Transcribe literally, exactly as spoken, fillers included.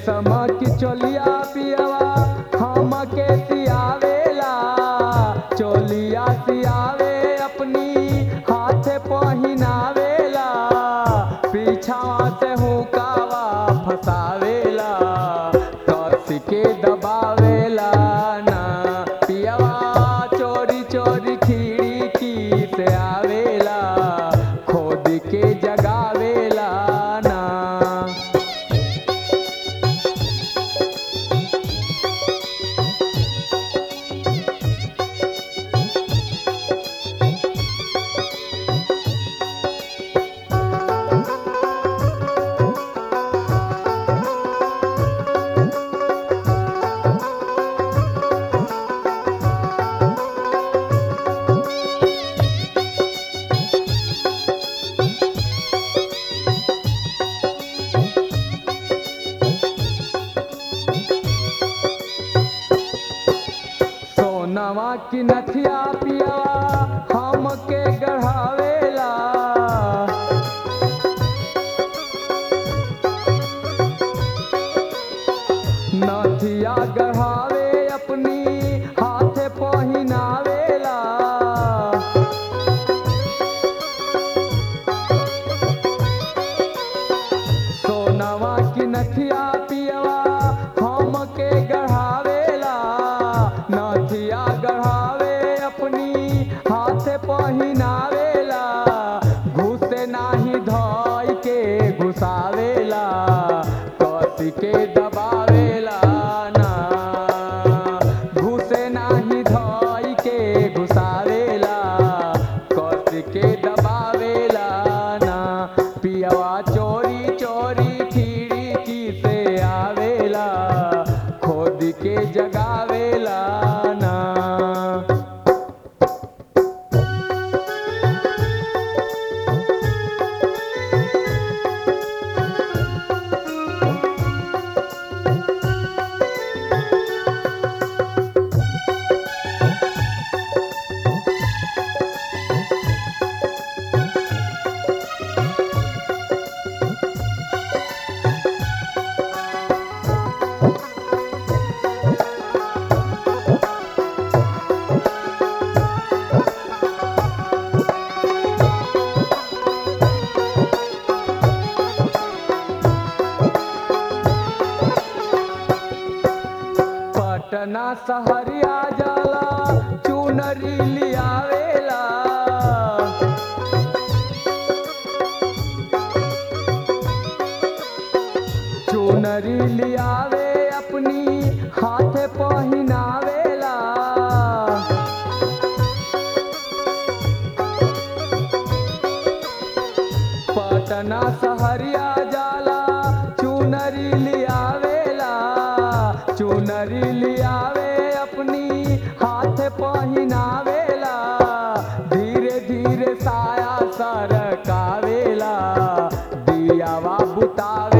रेशम की चोलिया पियवा हमके सियावेला, चोलिया सियावे अपनी हाथ पहिनावेला, पीछावा से हुकावा फसावेला, कस के दबावेला ना पियवा चोरी चोरी खिड़की से आवेला, खोद के जगावेला ना। सोनवा की नथिया पियवा हमके गढ़ावेला, नथिया गढ़ावे अपनी हाथ पहिनावेला, सोनवा की नथिया पियवा हमके गढ़ावेला, नथिया गढ़ावे अपनी हाथ पहिनावेला, घुसे नाही धोई के घुसावेला, कस के दबावेला ना, घुसे नाही धोई के घुसावेला, कस के दबावेला ना, पियवा चोरी चोरी खिड़की से आवेला, खोद के जगावेला ना। पटना सहरिया जाला चुनरी लियावेला, चुनरी लियावे अपनी हाथ पहिनावेला, पटना सहरिया जाला चुनरी लियावेला, चुनरी लियावे अपनी हाथ पहिनावेला, धीरे धीरे साया सरकावेला, दियावा बुतावे